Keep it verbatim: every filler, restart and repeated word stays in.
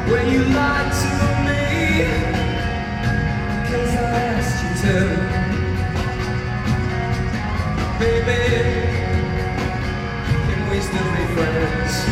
when you lied to me, 'cause I asked you to. Baby, can we still be friends?